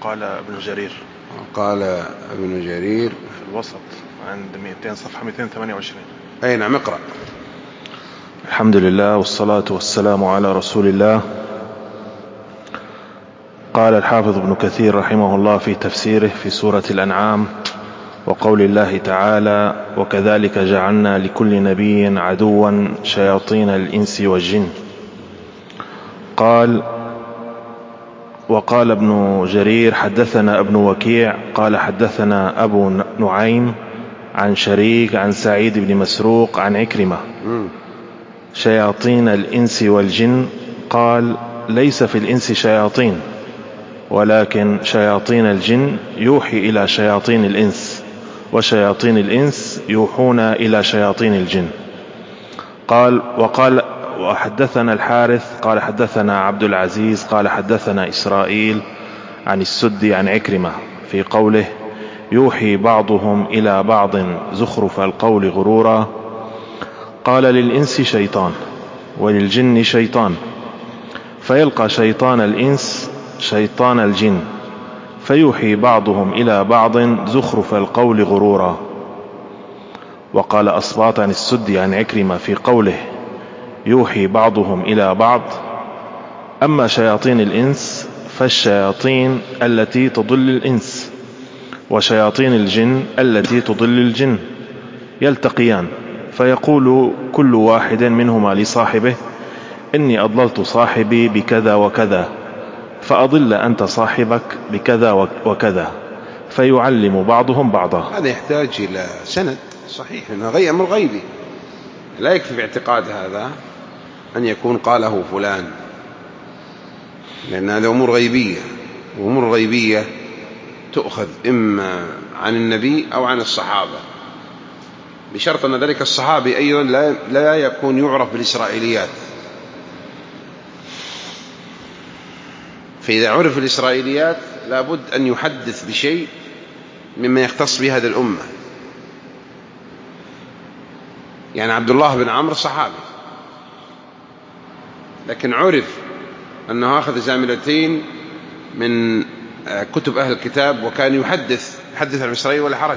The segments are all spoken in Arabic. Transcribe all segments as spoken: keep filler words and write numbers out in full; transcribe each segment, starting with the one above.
قال ابن جرير. قال ابن جرير في الوسط عند مئتين صفحة مئتين وثمانية وعشرين. أي نعم، اقرأ. الحمد لله والصلاة والسلام على رسول الله. قال الحافظ ابن كثير رحمه الله في تفسيره في سورة الأنعام: وقول الله تعالى: وكذلك جعلنا لكل نبي عدوا شياطين الإنس والجن. قال: وقال ابن جرير: حدثنا ابن وكيع قال حدثنا أبو نعيم عن شريك عن سعيد بن مسروق عن عكرمة: شياطين الإنس والجن. قال: ليس في الإنس شياطين، ولكن شياطين الجن يوحي إلى شياطين الإنس، وشياطين الإنس يوحون إلى شياطين الجن. قال: وقال وحدثنا الحارث قال حدثنا عبد العزيز قال حدثنا إسرائيل عن السدي عن عكرمة في قوله: يوحي بعضهم إلى بعض زخرف القول غرورا. قال: للإنس شيطان وللجن شيطان، فيلقى شيطان الإنس شيطان الجن، فيوحي بعضهم إلى بعض زخرف القول غرورا. وقال أصباط عن السدي عن عكرمة في قوله: يوحي بعضهم إلى بعض: أما شياطين الإنس فالشياطين التي تضل الإنس، وشياطين الجن التي تضل الجن، يلتقيان، فيقول كل واحد منهما لصاحبه: إني أضللت صاحبي بكذا وكذا، فأضل أنت صاحبك بكذا وكذا، فيعلم بعضهم بعضا. هذا يحتاج إلى سند صحيح، إنه غير أمر غيبي، لا يكفي باعتقاد هذا أن يكون قاله فلان، لأن هذا أمور غيبية، وأمور غيبية تؤخذ إما عن النبي أو عن الصحابة، بشرط أن ذلك الصحابي أيضا لا, لا يكون يعرف بالإسرائيليات. فإذا عرف الإسرائيليات لابد أن يحدث بشيء مما يختص بهذه الأمة. يعني عبد الله بن عمرو صحابي، لكن عرف أنه أخذ زاملتين من كتب أهل الكتاب، وكان يحدث يحدث عن إسرائيل ولا حرج.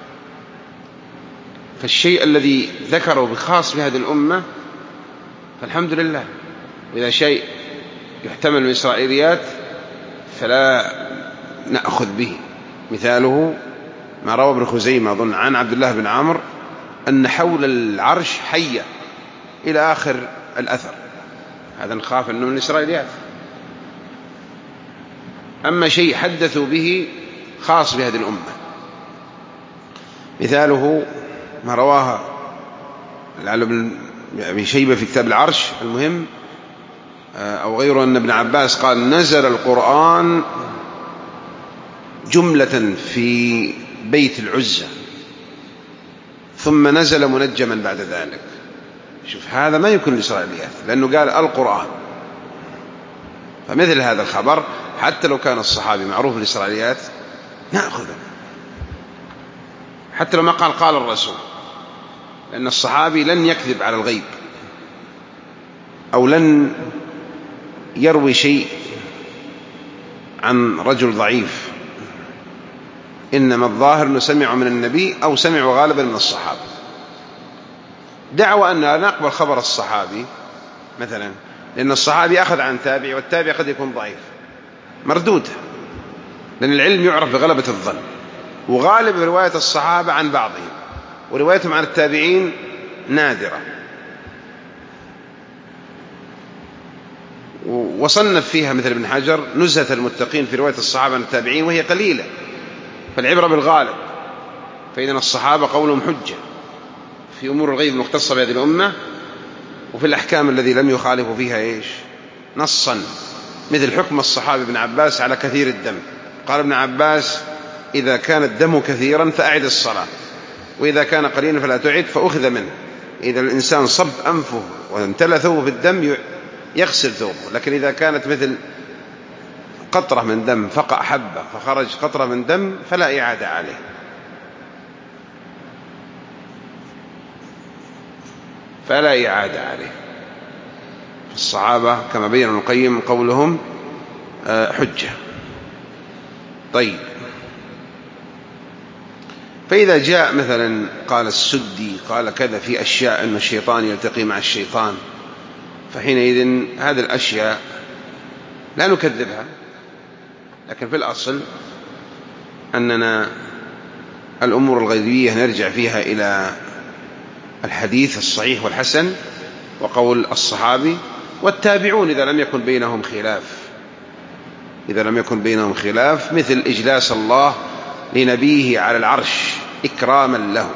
فالشيء الذي ذكره بخاص بهذه الأمة فالحمد لله. إذا شيء يحتمل من إسرائيليات فلا نأخذ به. مثاله ما روى ابن خزيمة أظن عن عبد الله بن عمرو أن حول العرش حية إلى آخر الأثر، هذا نخاف أنه من الإسرائيليات. أما شيء حدثوا به خاص بهذه الأمة، مثاله ما رواه ابن شيبة في كتاب العرش المهم أو غيره، أن ابن عباس قال: نزل القرآن جملة في بيت العزة، ثم نزل منجما بعد ذلك. شوف، هذا ما يكون الإسرائيليات، لأنه قال القرآن. فمثل هذا الخبر حتى لو كان الصحابي معروف الإسرائيليات نأخذه، حتى لو ما قال قال الرسول، لأن الصحابي لن يكذب على الغيب أو لن يروي شيء عن رجل ضعيف، إنما الظاهر أنه سمع من النبي أو سمع غالبا من الصحابة. دعوى أن لا نقبل خبر الصحابي مثلا، لأن الصحابي أخذ عن تابع، والتابع قد يكون ضعيف مردود، لأن العلم يعرف بغلبة الظن، وغالب رواية الصحابة عن بعضهم، وروايتهم عن التابعين نادرة. وصنف فيها مثل ابن حجر نزهة المتقين في رواية الصحابة عن التابعين، وهي قليلة، فالعبرة بالغالب. فإذن الصحابة قولهم حجة في أمور الغيب المختصة بهذه الأمة، وفي الأحكام الذي لم يخالفوا فيها إيش نصا، مثل حكم الصحابي ابن عباس على كثير الدم. قال ابن عباس: إذا كان الدم كثيرا فأعد الصلاة، وإذا كان قليلا فلا تعد، فأخذ منه. إذا الإنسان صب أنفه وامتلى ثوبه بالدم يغسل ثوبه، لكن إذا كانت مثل قطرة من دم فقع حبة فخرج قطرة من دم فلا إعادة عليه. فلا إعادة عليه. الصحابة كما بين ابن القيم قولهم حجة. طيب، فإذا جاء مثلا قال السدي قال كذا في أشياء أن الشيطان يلتقي مع الشيطان، فحينئذ هذه الأشياء لا نكذبها، لكن في الأصل أننا الأمور الغيبية نرجع فيها إلى الحديث الصحيح والحسن وقول الصحابي والتابعون إذا لم يكن بينهم خلاف إذا لم يكن بينهم خلاف مثل إجلاس الله لنبيه على العرش إكراما له،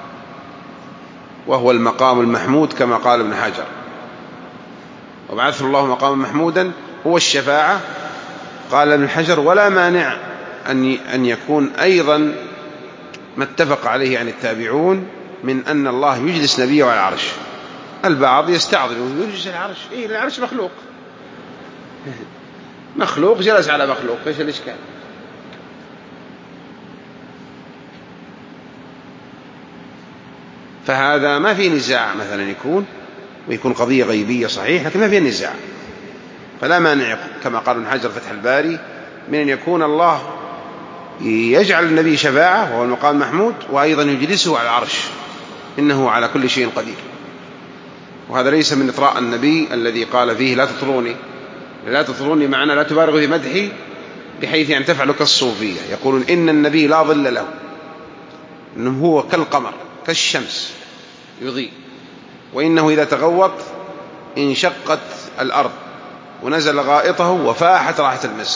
وهو المقام المحمود كما قال ابن حجر، وبعثه الله مقاما محمودا هو الشفاعة. قال ابن حجر ولا مانع أن يكون أيضا ما اتفق عليه عن التابعون من أن الله يجلس نبيه على العرش. البعض يستعظم يجلس على العرش، إيه العرش مخلوق مخلوق جلس على مخلوق، إيش الإشكال؟ فهذا ما في نزاع، مثلا يكون ويكون قضية غيبية صحيح لكن ما في نزاع، فلا مانع كما قال ابن حجر فتح الباري من أن يكون الله يجعل النبي شفاعة وهو المقام المحمود، وأيضا يجلسه على العرش إنه على كل شيء قدير. وهذا ليس من إطراء النبي الذي قال فيه لا تطروني، لا تطروني معنى لا تبالغوا في مدحي بحيث أن تفعلوا كالصوفية، يقولون إن النبي لا ظل له، إنه هو كالقمر كالشمس يضيء، وإنه إذا تغوط انشقت الأرض ونزل غائطه وفاحت راحة المسك.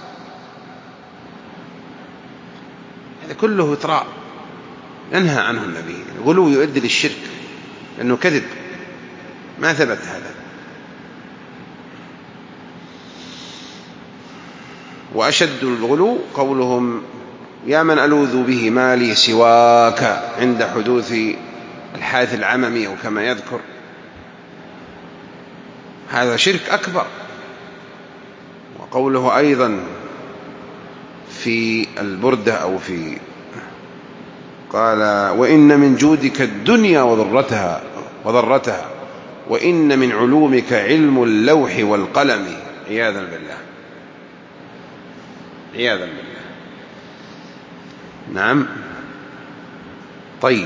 هذا كله إطراء ينهى عنه النبي، الغلو يؤدي للشرك لأنه كذب، ما ثبت هذا. وأشد الغلو قولهم يا من ألوذ به ما لي سواك عند حدوث الحادث العممي أو كما يذكر، هذا شرك أكبر. وقوله أيضا في البردة أو في قال وإن من جودك الدنيا وضرتها وضرتها وإن من علومك علم اللوح والقلم، عياذا بالله عياذا بالله. نعم. طيب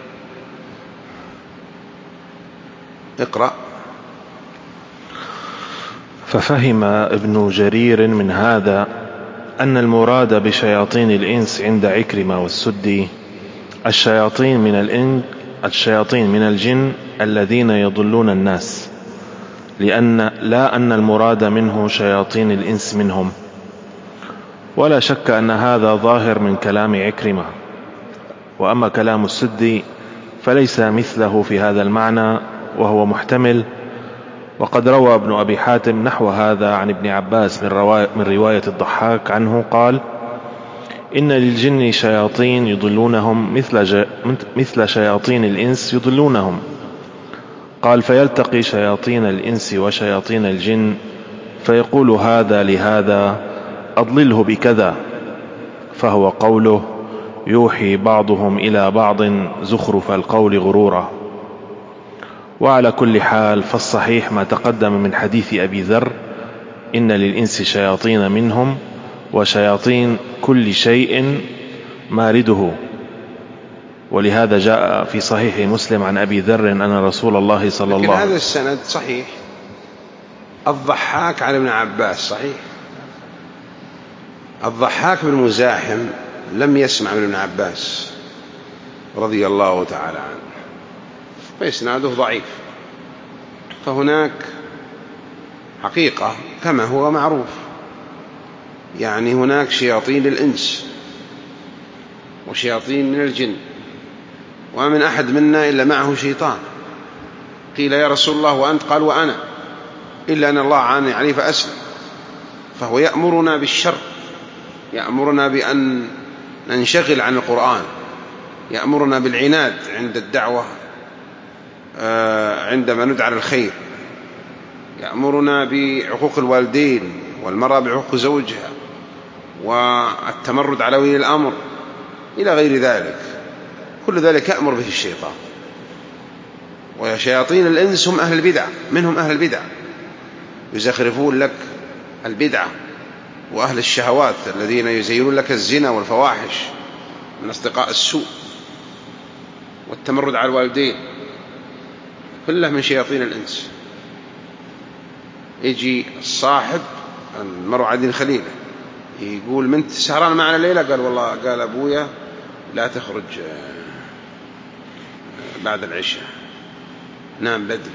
اقرأ. ففهم ابن جرير من هذا أن المراد بشياطين الإنس عند عكرمة والسدي الشياطين من الإنس الشياطين من الجن الذين يضلون الناس، لأن لا أن المراد منه شياطين الإنس منهم. ولا شك أن هذا ظاهر من كلام عكرمة. وأما كلام السدي فليس مثله في هذا المعنى وهو محتمل. وقد روى ابن أبي حاتم نحو هذا عن ابن عباس من رواية, من رواية الضحاك عنه قال إن للجن شياطين يضلونهم مثل, مثل شياطين الإنس يضلونهم. قال فيلتقي شياطين الإنس وشياطين الجن فيقول هذا لهذا أضلله بكذا، فهو قوله يوحي بعضهم إلى بعض زخرف القول غرورا. وعلى كل حال فالصحيح ما تقدم من حديث أبي ذر إن للإنس شياطين منهم وشياطين كل شيء مارده. ولهذا جاء في صحيح مسلم عن أبي ذر أن رسول الله صلى الله عليه وسلم. هذا السند صحيح. الضحاك عن ابن عباس صحيح. الضحاك بن مزاحم لم يسمع من ابن عباس رضي الله تعالى عنه، فإسناده ضعيف. فهناك حقيقة كما هو معروف، يعني هناك شياطين الإنس وشياطين من الجن، وما من أحد منا إلا معه شيطان. قيل يا رسول الله وأنت؟ قال وأنا، إلا أن الله عاني عليه فأسلم. فهو يأمرنا بالشر، يأمرنا بأن ننشغل عن القرآن، يأمرنا بالعناد عند الدعوة عندما ندعى للخير، يأمرنا بعقوق الوالدين والمرأة بعقوق زوجها والتمرد على ولي الأمر إلى غير ذلك. كل ذلك يأمر به الشيطان. وشياطين الإنس هم أهل البدع، منهم أهل البدع يزخرفون لك البدعة وأهل الشهوات الذين يزينون لك الزنا والفواحش من أصدقاء السوء والتمرد على الوالدين، كله من شياطين الإنس. يجي الصاحب المرء عدل خليله يقول من سهران معنا ليلة؟ قال والله قال أبويا لا تخرج بعد العشاء، نام بدري.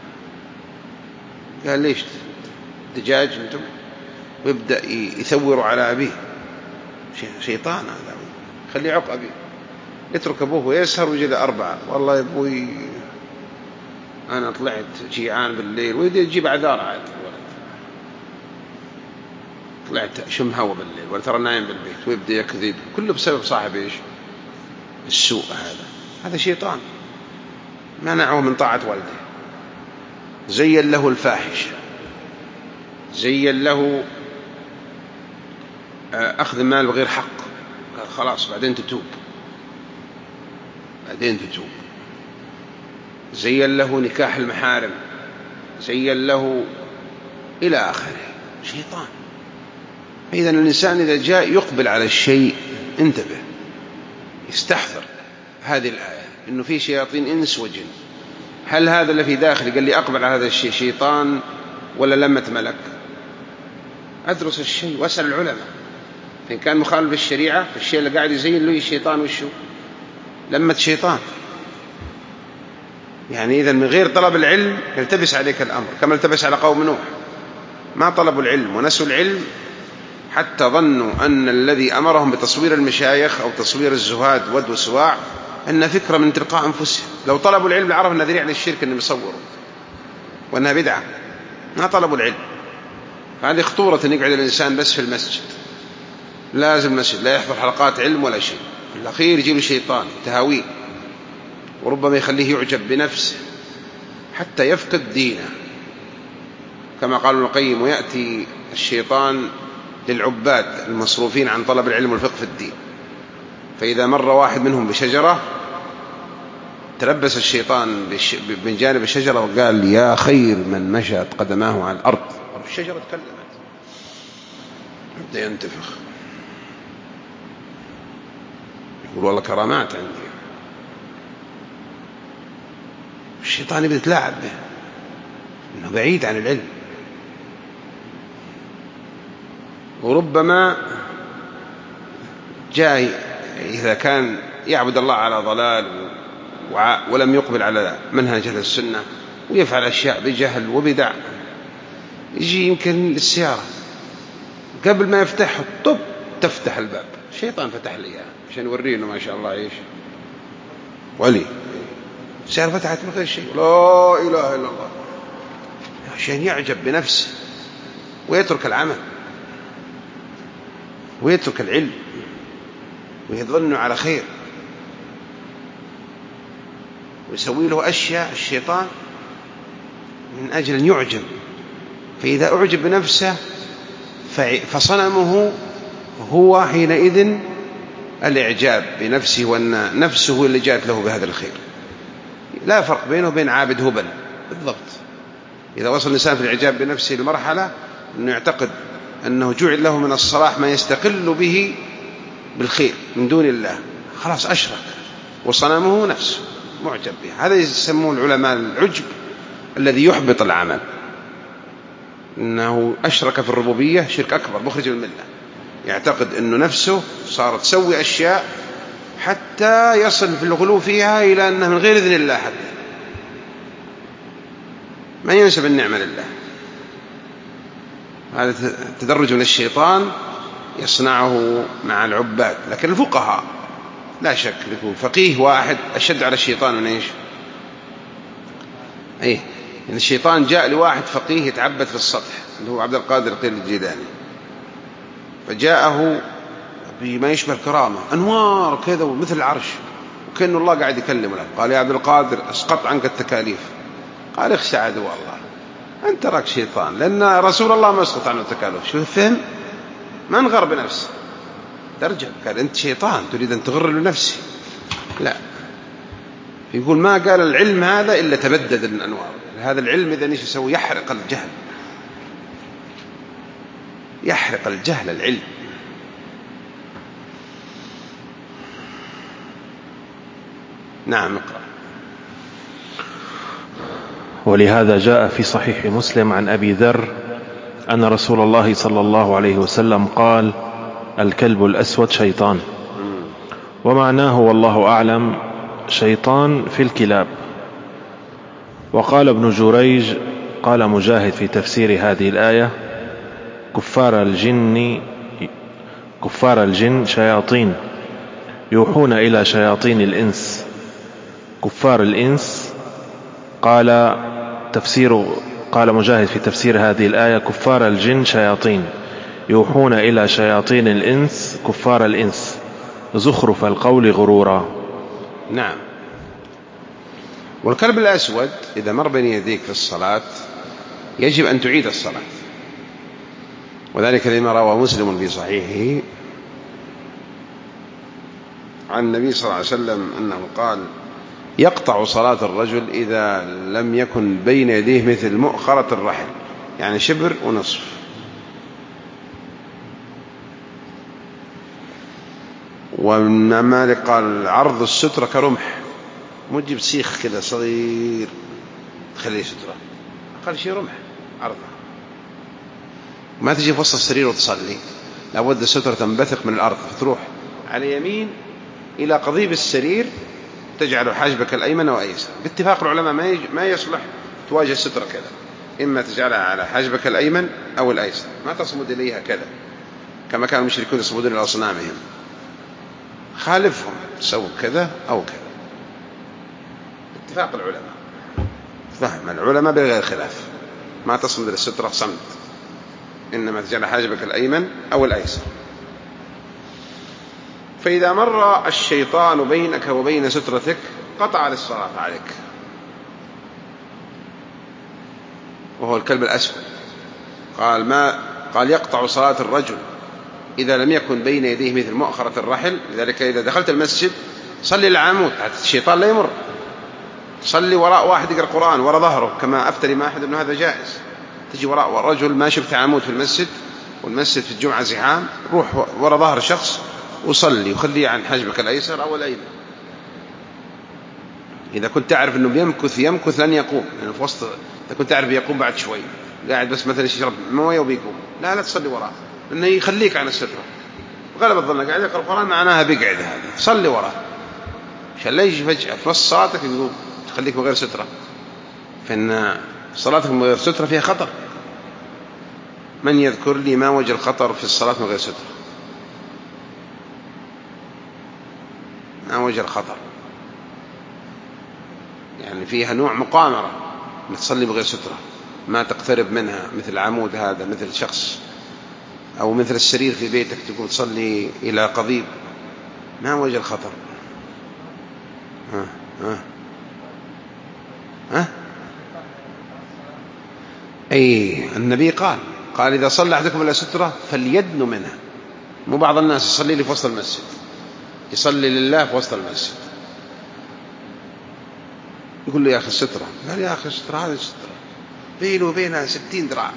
قال ليش دجاج انتم؟ ويبدأ يثور على أبيه. شيطان هذا، خليه عق أبيه، يترك أبوه ويسهر ويجي لأربعة، والله يا أبوي أنا طلعت جيعان بالليل، ويجي يجيب أعذار عاد الولد، طلعت شم هوا بالليل ولا ترى نايم بالبيت، ويبدأ يكذب، كله بسبب صاحب إيش؟ السوء. هذا هذا شيطان منعه من طاعة والده، زين له الفاحش، زين له أخذ المال بغير حق، قال خلاص بعدين تتوب، بعدين تتوب. زين له نكاح المحارم، زين له إلى آخره. شيطان. إذا الإنسان إذا جاء يقبل على الشيء انتبه، يستحضر هذه الآية إنه في شياطين إنس وجن. هل هذا اللي في داخلي قال لي أقبل على هذا الشيء شيطان ولا لمة ملك؟ أدرس الشيء وأسأل العلماء، إن كان مخالف بالشريعة الشيء اللي قاعد يزين له الشيطان وشو؟ لمة شيطان. يعني إذا من غير طلب العلم يلتبس عليك الأمر كما التبس على قوم نوح، ما طلبوا العلم ونسوا العلم حتى ظنوا أن الذي أمرهم بتصوير المشايخ أو تصوير الزهاد ود وسواع أن فكرة من تلقاء أنفسهم. لو طلبوا العلم لعرف أن ذريعة للشرك أنهم يصوروا وأنها بدعة، ما طلبوا العلم. هذه خطورة أن يقعد الإنسان بس في المسجد، لازم المسجد لا يحضر حلقات علم ولا شيء، في الأخير يجيب شيطان تهاويه، وربما يخليه يعجب بنفسه حتى يفقد دينه، كما قال ابن القيم: ويأتي الشيطان للعباد المصروفين عن طلب العلم والفقه في الدين، فإذا مر واحد منهم بشجرة تلبس الشيطان من جانب الشجرة وقال: يا خير من مشت قدماه على الأرض. الشجرة تكلمت، بدأ ينتفخ، يقول: والله كرامات عندي. الشيطان يبدأ يتلاعب به، إنه بعيد عن العلم. وربما جاي إذا كان يعبد الله على ضلال ولم يقبل على منهج أهل السنة ويفعل أشياء بجهل وبدع، يجي يمكن للسيارة قبل ما يفتح طب تفتح الباب، الشيطان فتح لي إياه عشان يوريه إنه ما شاء الله إيش ولي. السيارة فتحت من غير شيء، لا إله إلا الله، عشان يعجب بنفسه ويترك العمل ويترك العلم ويظن على خير، ويسوي له أشياء الشيطان من أجل أن يعجب. فإذا أعجب بنفسه فصنمه هو حينئذ الإعجاب بنفسه، وأن نفسه اللي جاءت له بهذا الخير. لا فرق بينه وبين عابد هبل بالضبط. إذا وصل الإنسان في الإعجاب بنفسه لمرحلة أنه يعتقد أنه جعل له من الصلاح ما يستقل به بالخير من دون الله، خلاص أشرك وصنمه نفسه معجب به. هذا يسموه العلماء العجب الذي يحبط العمل، إنه أشرك في الربوبية شرك أكبر مخرج من الملة، يعتقد أنه نفسه صارت تسوي أشياء حتى يصل في الغلو فيها إلى أنه من غير إذن الله، حتى ما ينسب النعمة لله. هذا تدرج من الشيطان يصنعه مع العباد. لكن الفقهاء لا شك يكون فقيه واحد أشد على الشيطان من إيش؟ أيه، إن الشيطان جاء لواحد فقيه يتعبد في السطح اللي هو عبد القادر القيل الجيلاني، فجاءه بما يشبه الكرامة، أنوار كذا ومثل العرش، وكأن الله قاعد يكلمه له. قال: يا عبد القادر اسقط عنك التكاليف. قال: اخشى عدو الله، أنت راك شيطان، لأن رسول الله ما اسقط عنه التكاليف. شو فهم؟ ما انغر بنفسه، ترجع قال: أنت شيطان تريد أن تغر لنفسي. لا، يقول ما قال العلم هذا إلا تبدد الأنوار. هذا العلم إذا إيش يسوي؟ يحرق الجهل، يحرق الجهل العلم. نعم اقرأ. ولهذا جاء في صحيح مسلم عن أبي ذر أن رسول الله صلى الله عليه وسلم قال: الكلب الأسود شيطان. ومعناه والله أعلم شيطان في الكلاب. وقال ابن جريج قال مجاهد في تفسير هذه الآية: كفار الجن كفار الجن شياطين يوحون إلى شياطين الإنس. كفار الإنس قال تفسير قال مجاهد في تفسير هذه الآية: كفار الجن شياطين يوحون إلى شياطين الإنس كفار الإنس زخرف القول غرورا. نعم. والكلب الأسود إذا مر بين يديك في الصلاة يجب أن تعيد الصلاة، وذلك لما روى مسلم في صحيحه عن النبي صلى الله عليه وسلم أنه قال: يقطع صلاة الرجل إذا لم يكن بين يديه مثل مؤخرة الرحل، يعني شبر ونصف. وابن مالك قال: عرض السترة كرمح، مو تجيب سيخ كذا صغير تخليه سترة، أقل شيء رمح عرضها، ما تجي في وسط السرير وتصلي، لابد السترة تنبثق من الأرض فتروح على يمين إلى قضيب السرير، تجعل حاجبك الأيمن وأيسر. باتفاق العلماء ما يصلح تواجه السترة كذا، إما تجعلها على حاجبك الأيمن أو الأيسر، ما تصمد إليها كذا كما كان المشركون يصمدون إلى أصنامهم، خالفهم سووا كذا أو كذا. اتفاق العلماء، فهم العلماء بغير خلاف، ما تصمد للسترة صمد، إنما تجعل حاجبك الأيمن أو الأيسر. فإذا مر الشيطان بينك وبين سترتك قطع للصلاة عليك، وهو الكلب الأسود. قال ما قال يقطع صلاة الرجل إذا لم يكن بين يديه مثل مؤخرة الرحل. لذلك إذا دخلت المسجد صلي العمود حتى الشيطان لا يمر، صلي وراء واحد يقرأ القرآن وراء ظهره، كما أفتري ما أحد أنه هذا جائز. تجي وراء رجل ما شفت عمود في المسجد والمسجد في الجمعة زحام، روح وراء ظهر شخص وصلي وخليه عن حجبك الأيسر أو الأيمن. إذا كنت تعرف أنه يمكث يمكث لن يقوم، يعني في وسط إذا كنت تعرف يقوم بعد شوي، قاعد بس مثلا يشرب مويه وبيقوم، لا لا تصلي وراه، لأنه يخليك عن السترة. غلب الظن قاعد يقرأ القرآن معناها بيقعد، هذا صلي وراه عشان لا يجي فجأة في نص صلاتك يقوم تخليك من غير سترة، فإن صلاتك من غير سترة فيها خطر. من يذكر لي ما وجه الخطر في الصلاة من غير سترة؟ ما وجه الخطر؟ يعني فيها نوع مقامرة، ما تصلي بغير سترة، ما تقترب منها، مثل العمود هذا، مثل شخص، أو مثل السرير في بيتك تقوم تصلي إلى قضيب. ما وجه الخطر؟ ها ها ها أي النبي قال قال إذا صلى أحدكم إلى سترة فليدن منها. مو بعض الناس يصلي لي في وسط المسجد، يصلي لله في وسط المسجد، يقول له يا أخي السترة، قال يا أخي السترة هذا السترة بينه وبينها ستين ذراع.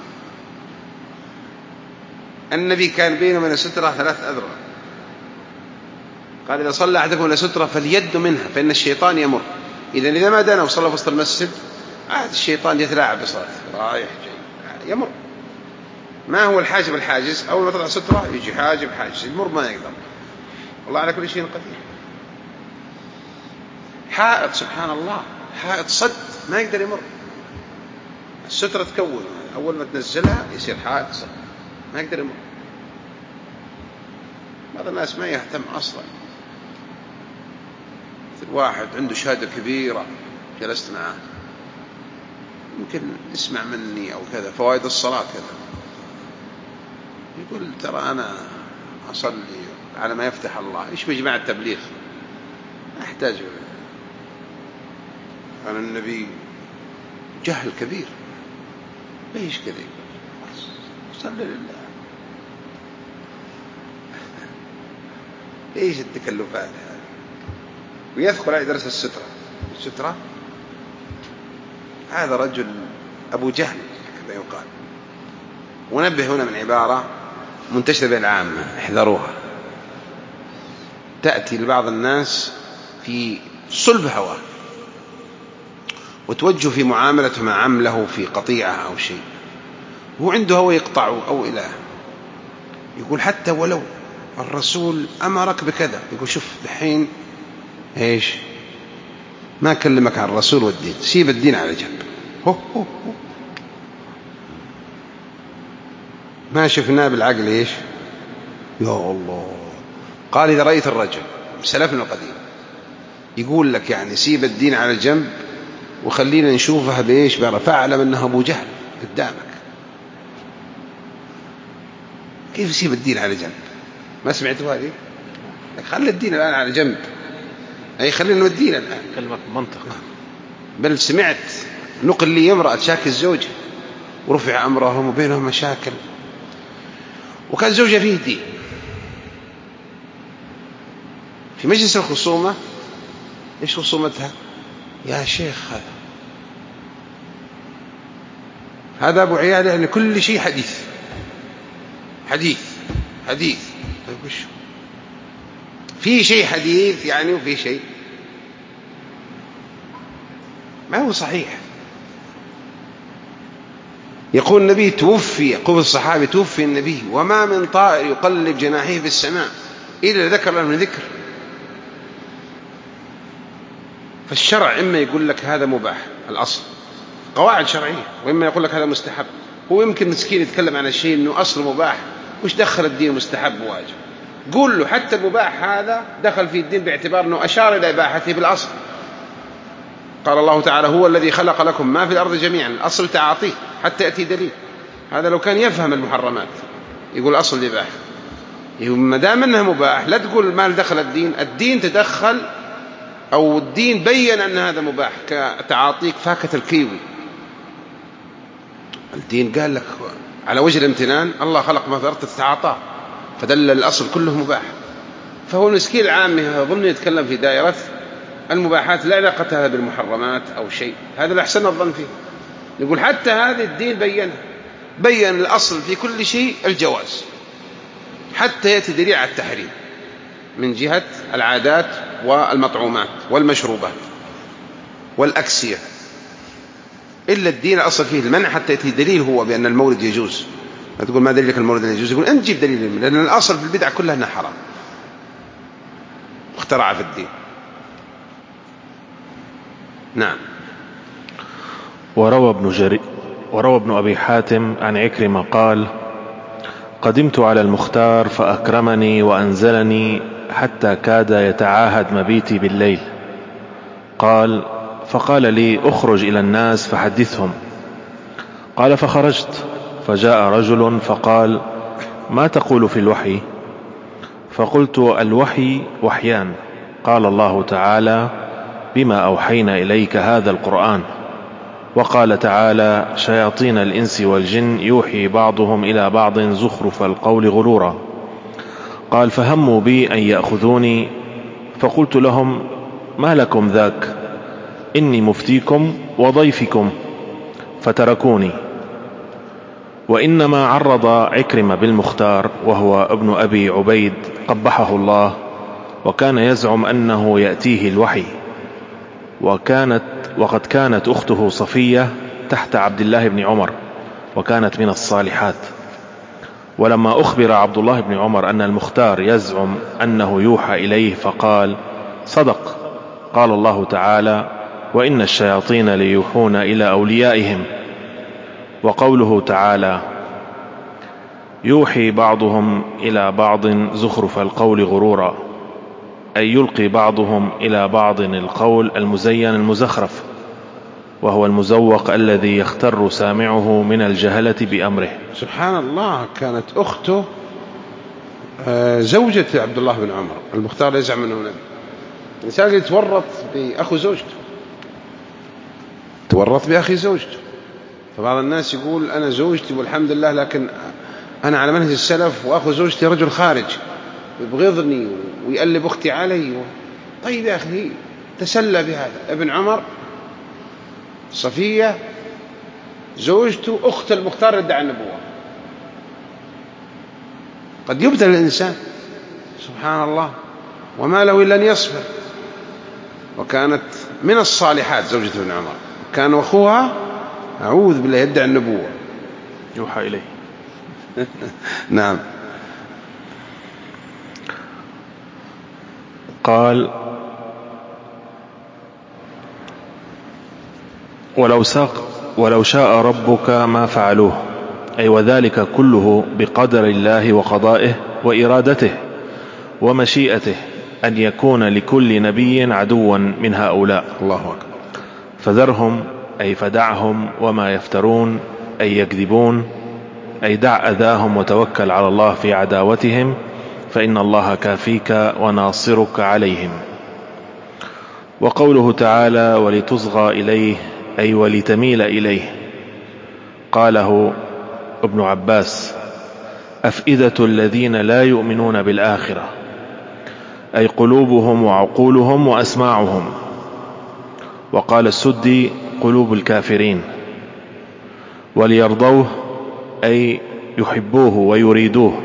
النبي كان بينه وبين السترة ثلاث أذرع. قال إذا صلى أحدكم إلى سترة فليدن منها فإن الشيطان يمر. إذن إذا ما دنا وصلى في وسط المسجد عاد الشيطان يتلاعب بصلاته، رايح جاي يمر. ما هو الحاجب الحاجز؟ أول ما تطلع سترة يجي حاجب حاجز يمر ما يقدر. والله على كل شيء قدير. حائط سبحان الله، حائط صد ما يقدر يمر، السترة تكون أول ما تنزلها يصير حائط صد ما يقدر يمر. بعض الناس ما يهتم أصلا. مثل واحد عنده شهادة كبيرة جلست معه، يمكن اسمع مني أو كذا فوائد الصلاة كذا، يقول ترى أنا أصلي على ما يفتح الله، إيش بيجي مع التبليغ؟ أحتاج عن النبي، جهل كبير. ليش كذا؟ صلي لله. إيش التكلفات هذه؟ ويدخل على درس السترة. السترة هذا رجل أبو جهل كما يقال. ونبه هنا من عبارة منتشرة بين العامة، احذروها. تأتي لبعض الناس في صلب هواه وتوجه في معاملته مع عمله في قطيعة أو شيء، هو عنده هو يقطعه أو إله، يقول حتى ولو الرسول أمرك بكذا، يقول شوف دحين إيش، ما أكلمك عن الرسول والدين، سيب الدين على جنب. هو هو هو. ما شفناه بالعقل إيش، يا الله. قال إذا رأيت الرجل سلفنا القديم يقول لك يعني سيب الدين على جنب وخلينا نشوفها بإيش بقى، فاعلم أنها أبو جهل قدامك. كيف يسيب الدين على جنب؟ ما سمعتوا هذه؟ خلي الدين الآن على جنب، أي خلينا نودينا الآن. كلمة منطق. بل سمعت نقل لي امرأة شاكي الزوجة ورفع أمرهم وبينهم مشاكل، وكان زوجها فيه دين. في مجلس الخصومة إيش خصومتها؟ يا شيخ هذا هذا أبو عيال يعني كل شيء حديث حديث حديث. طيب وش في شيء حديث يعني، وفي شيء ما هو صحيح. يقول النبي توفي، يقول الصحابي توفي النبي وما من طائر يقلب جناحيه في السماء إلا ذكر له من ذكر. فالشرع إما يقول لك هذا مباح الأصل قواعد شرعية، وإما يقول لك هذا مستحب. هو يمكن مسكين يتكلم عن الشيء إنه أصل مباح، وش دخل الدين مستحب وواجب؟ قول له حتى المباح هذا دخل في الدين باعتبار أنه أشار إلى إباحته بالأصل. قال الله تعالى هو الذي خلق لكم ما في الأرض جميعا، الأصل تعاطيه حتى يأتي دليل. هذا لو كان يفهم المحرمات يقول أصل الإباحة. ما دام أنه مباح لا تقول ما دخل الدين، الدين تدخل أو الدين بين أن هذا مباح، كتعاطيك فاكهة الكيوي. الدين قال لك على وجه الامتنان الله خلق ما في الأرض تتعاطاه، فدل الأصل كله مباح. فهو المسكين العام يظن يتكلم في دائرة المباحات لا علاقة هذا بالمحرمات أو شيء، هذا الأحسن الظن فيه. يقول حتى هذا الدين بينه، بين الأصل في كل شيء الجواز حتى يأتي دليل على التحريم من جهة العادات والمطعومات والمشروبات والأكسية. إلا الدين الأصل فيه المنع حتى يأتي دليل هو بأن المولد يجوز. لا تقول ما دليلك المولد يجوز، يقول أنت جيب دليل، لأن الأصل في البدع كلها أنها حرام اخترع في الدين. نعم. وروى ابن, جري وروى ابن أبي حاتم عن عكرمة قال قدمت على المختار فأكرمني وأنزلني حتى كاد يتعاهد مبيتي بالليل. قال فقال لي اخرج إلى الناس فحدثهم. قال فخرجت فجاء رجل فقال ما تقول في الوحي؟ فقلت الوحي وحيان، قال الله تعالى بما أوحينا إليك هذا القرآن، وقال تعالى شياطين الإنس والجن يوحي بعضهم إلى بعض زخرف القول غرورا. قال فهموا بي أن يأخذوني، فقلت لهم ما لكم ذاك، إني مفتيكم وضيفكم، فتركوني. وإنما عرض عكرمة بالمختار وهو ابن أبي عبيد قبحه الله، وكان يزعم أنه يأتيه الوحي، وكانت وقد كانت أخته صفية تحت عبد الله بن عمر وكانت من الصالحات. ولما أخبر عبد الله بن عمر أن المختار يزعم أنه يوحى إليه فقال صدق. قال الله تعالى وإن الشياطين ليوحون إلى أوليائهم. وقوله تعالى يوحي بعضهم إلى بعض زخرف القول غرورا، أي يلقي بعضهم إلى بعض القول المزين المزخرف، وهو المزوق الذي يختر سامعه من الجهلة بأمره. سبحان الله. كانت أخته زوجة عبد الله بن عمر، المختار يزعم أنه نبي. الإنسان يتورط بأخو زوجته، تورط بأخي زوجته. فبعض الناس يقول أنا زوجتي والحمد لله، لكن أنا على منهج السلف، وأخو زوجتي رجل خارج يبغضني ويقلب أختي علي. طيب يا أخي تسلى بهذا. ابن عمر صفية زوجته أخت المختار ادعى النبوة، قد يبتلى الإنسان سبحان الله وما له إلا أن يصبر. وكانت من الصالحات زوجة ابن عمر، كان أخوها أعوذ بالله يدعي النبوة يوحى إليه. نعم. قال ولو, ساق ولو شاء ربك ما فعلوه، أي وذلك كله بقدر الله وقضائه وإرادته ومشيئته أن يكون لكل نبي عدوا من هؤلاء. الله أكبر. فذرهم أي فدعهم وما يفترون أي يكذبون، أي دع أذاهم وتوكل على الله في عداوتهم، فإن الله كافيك وناصرك عليهم. وقوله تعالى ولتصغى إليه أي ولتميل إليه، قاله ابن عباس أفئدة الذين لا يؤمنون بالآخرة، أي قلوبهم وعقولهم وأسماعهم. وقال السدي قلوب الكافرين. وليرضوه أي يحبوه ويريدوه.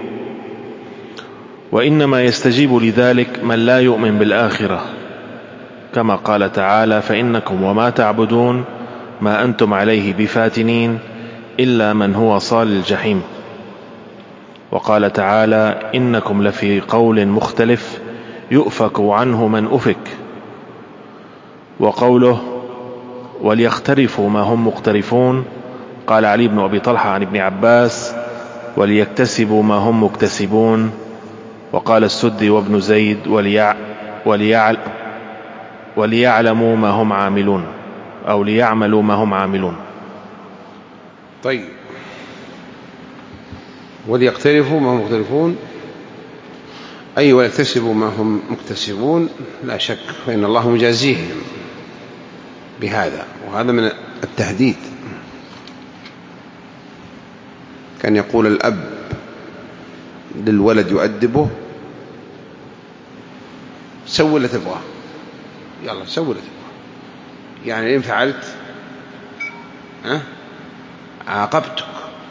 وإنما يستجيب لذلك من لا يؤمن بالآخرة، كما قال تعالى فإنكم وما تعبدون ما أنتم عليه بفاتنين إلا من هو صال الجحيم. وقال تعالى إنكم لفي قول مختلف يؤفك عنه من أفك. وقوله وليخترفوا ما هم مقترفون، قال علي بن أبي طلحة عن ابن عباس وليكتسبوا ما هم مكتسبون. وقال السدي وابن زيد وليع وليعل وليعلموا ما هم عاملون، أو ليعملوا ما هم عاملون. طيب وليقترفوا ما هم مقترفون أي وليكتسبوا ما هم مكتسبون، لا شك فإن الله مجازيهم بهذا، وهذا من التهديد. كان يقول الأب للولد يؤدبه سوي اللي تبغاه، يلا سوي اللي تبغاه، يعني إن فعلت أه؟ عاقبتك.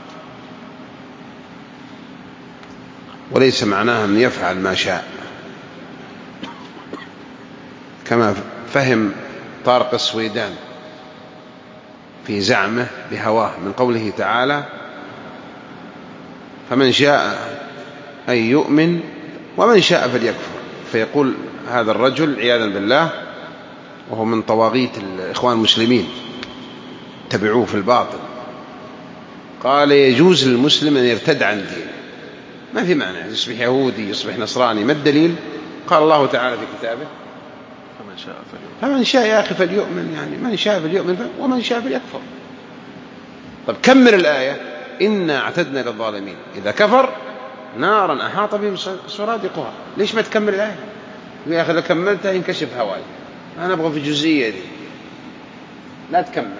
وليس معناها أن يفعل ما شاء، كما فهم طارق السويدان في زعمه بهواه من قوله تعالى فمن شاء أن يؤمن ومن شاء فليكفر. فيقول هذا الرجل عياذا بالله، وهو من طواغيت الإخوان المسلمين تبعوه في الباطل، قال يجوز للمسلم أن يرتد عن دينه، ما في معنى يصبح يهودي يصبح نصراني. ما الدليل؟ قال الله تعالى في كتابه فمن شاء فليؤمن. فمن شاء يا أخي فليؤمن، يعني من شاء فليؤمن ومن شاء فليكفر. طب كمل الآية إنا اعتدنا للظالمين إذا كفر نارا أحاط بهم سرادقها. ليش ما تكمل الآية؟ يا أخي لو كملتها ينكشف هواي، أنا أبغى في الجزئية دي، لا تكمل.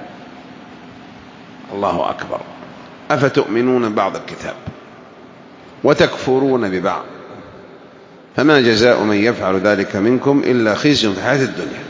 الله أكبر. أفتؤمنون بعض الكتاب وتكفرون ببعض فما جزاء من يفعل ذلك منكم إلا خزي في الحياة الدنيا.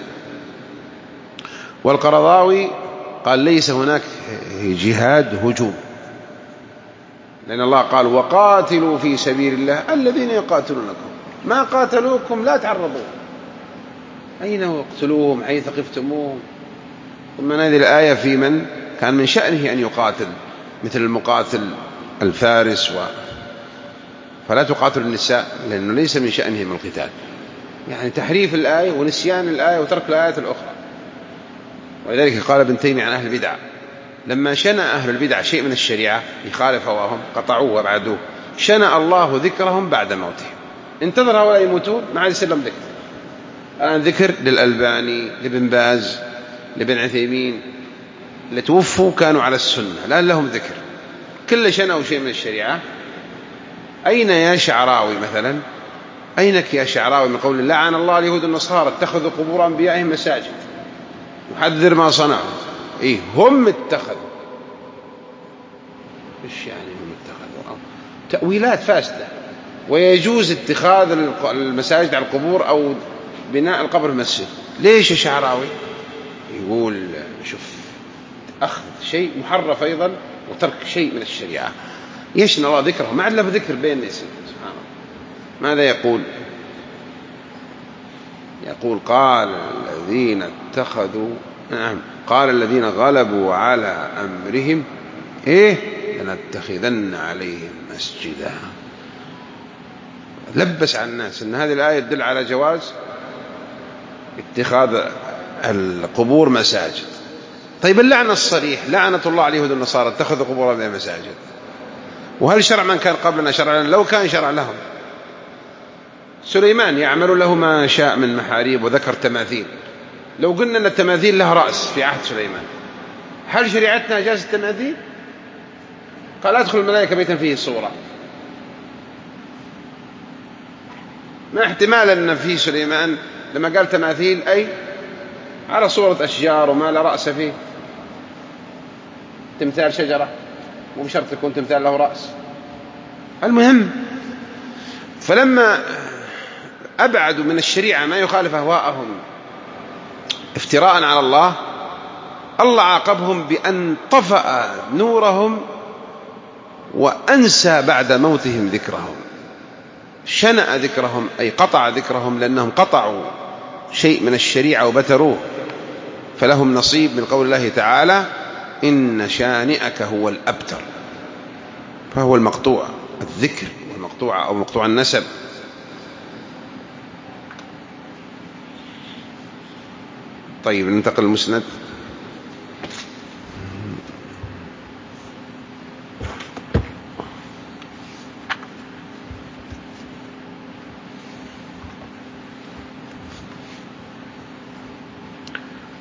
والقرضاوي قال ليس هناك جهاد هجوم، لأن الله قال وقاتلوا في سبيل الله الذين يقاتلونكم، ما قاتلوكم لا تعرضوا، أين يقتلوهم حيث ثقفتموهم. ثم هذه الآية في من كان من شأنه أن يقاتل، مثل المقاتل الفارس و... فلا تقاتل النساء لأنه ليس من شأنهم القتال. يعني تحريف الآية ونسيان الآية وترك الآيات الأخرى. ولذلك قال ابن تيمية عن أهل البدع لما شنأ أهل البدع شيء من الشريعة يخالف هواهم قطعوه وابعدوه، شنأ الله ذكرهم بعد موتهم. انتظر هؤلاء يموتون ما عاد يصير لهم ذكر. الآن ذكر للألباني لابن باز لابن عثيمين اللي توفوا كانوا على السنة الآن لهم ذكر. كل شنأوا شيء من الشريعة. أين يا شعراوي مثلا، أينك يا شعراوي من قول الله لعن الله اليهود النصارى اتخذوا قبور أنبيائهم مساجد يحذر ما صنعوا. إيه هم اتخذوا، إيش يعني هم اتخذوا؟ تأويلات فاسدة. ويجوز اتخاذ المساجد على القبور أو بناء القبر مسجد. ليش يا شعراوي؟ يقول شوف أخذ شيء محرف أيضا وترك شيء من الشريعة. يشن الله ذكره ما عاد له ذكر بين الناس سبحان الله. ماذا يقول؟ يقول قال الذين اتخذوا نعم قال الذين غلبوا على أمرهم إيه لنتخذن عليهم مسجدا. لبس على الناس أن هذه الآية تدل على جواز اتخاذ القبور مساجد. طيب اللعنة الصريح لعنة الله على اليهود والنصارى اتخذوا قبورهم مساجد، وهل شرع من كان قبلنا شرع لنا؟ لو كان شرع لهم سليمان يعمل له ما شاء من محاريب وذكر تماثيل، لو قلنا أن التماثيل لها رأس في عهد سليمان هل شريعتنا جاز التماثيل؟ قال أدخل الملائكة بيتا فيه صورة، ما احتمال أن في سليمان لما قال تماثيل أي على صورة أشجار وما لا رأس فيه، تمثال شجرة مو بشرط يكون تمثال له رأس. المهم فلما أبعدوا من الشريعة ما يخالف أهواءهم افتراء على الله، الله عاقبهم بأن طفأ نورهم وأنسى بعد موتهم ذكرهم، شنأ ذكرهم أي قطع ذكرهم لأنهم قطعوا شيء من الشريعة وبتروه، فلهم نصيب من قول الله تعالى إن شانئك هو الأبتر، فهو المقطوع الذكر والمقطوع أو مقطوع النسب. طيب ننتقل المسند.